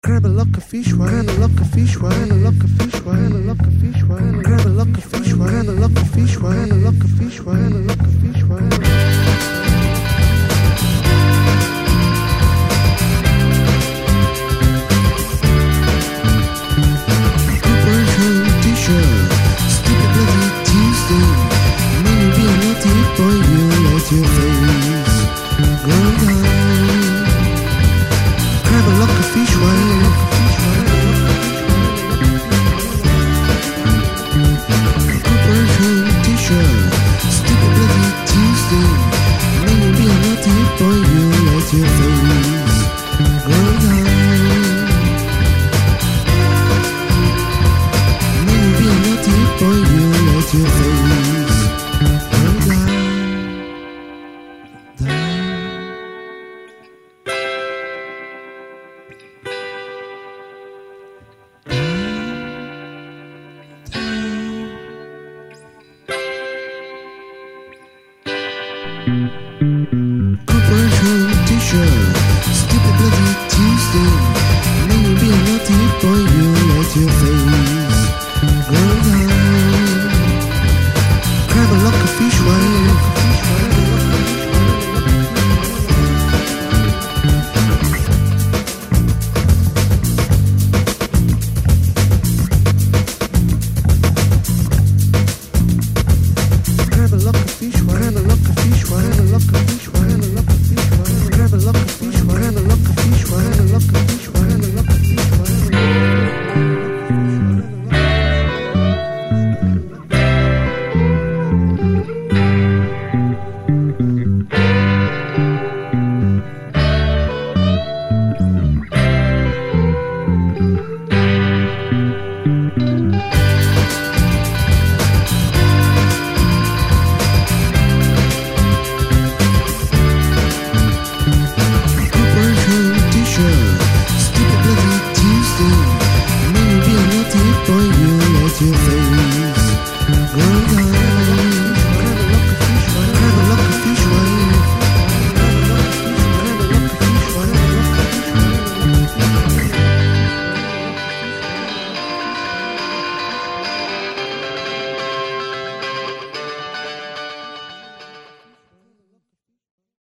Grab a lock of fish, grab a lock of fish, grab a lock of fish, grab a lock of fish, grab a lock of fish, grab a lock of fish, grab a lock of fish, grab a lock of fish, grab a lock of fish, grab a lock of fish.